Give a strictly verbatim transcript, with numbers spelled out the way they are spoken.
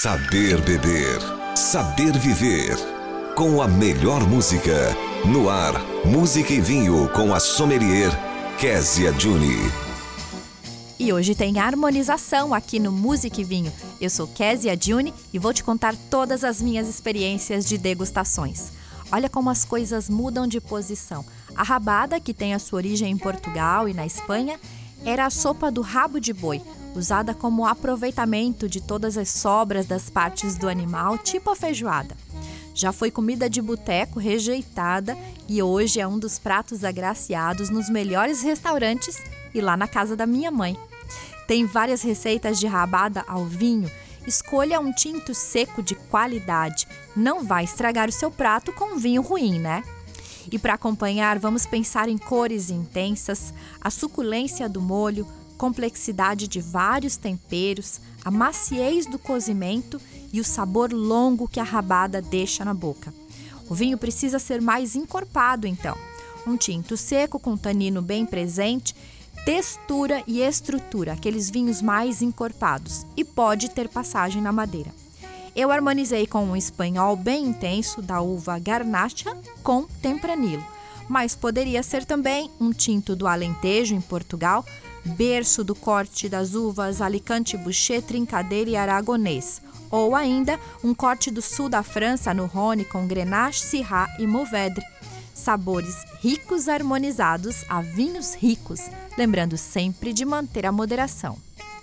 Saber beber, saber viver. Com a melhor música. No ar, Música e Vinho com a sommelier Kézia Juni. E hoje tem harmonização aqui no Música e Vinho. Eu sou Kézia Juni e vou te contar todas as minhas experiências de degustações. Olha como as coisas mudam de posição. A rabada, que tem a sua origem em Portugal e na Espanha, era a sopa do rabo de boi, usada como aproveitamento de todas as sobras das partes do animal, tipo a feijoada. Já foi comida de boteco rejeitada e hoje é um dos pratos agraciados nos melhores restaurantes e lá na casa da minha mãe. Tem várias receitas de rabada ao vinho. Escolha um tinto seco de qualidade. Não vai estragar o seu prato com um vinho ruim, né? E para acompanhar, vamos pensar em cores intensas, a suculência do molho, complexidade de vários temperos, a maciez do cozimento e o sabor longo que a rabada deixa na boca. O vinho precisa ser mais encorpado, então. Um tinto seco com tanino bem presente, textura e estrutura, aqueles vinhos mais encorpados, e pode ter passagem na madeira. Eu harmonizei com um espanhol bem intenso da uva Garnacha com Tempranillo, mas poderia ser também um tinto do Alentejo, em Portugal, berço do corte das uvas Alicante, Bouschet, Trincadeira e Aragonês, ou ainda um corte do sul da França, no Rhône, com Grenache, Syrah e Mourvèdre. Sabores ricos harmonizados a vinhos ricos, lembrando sempre de manter a moderação.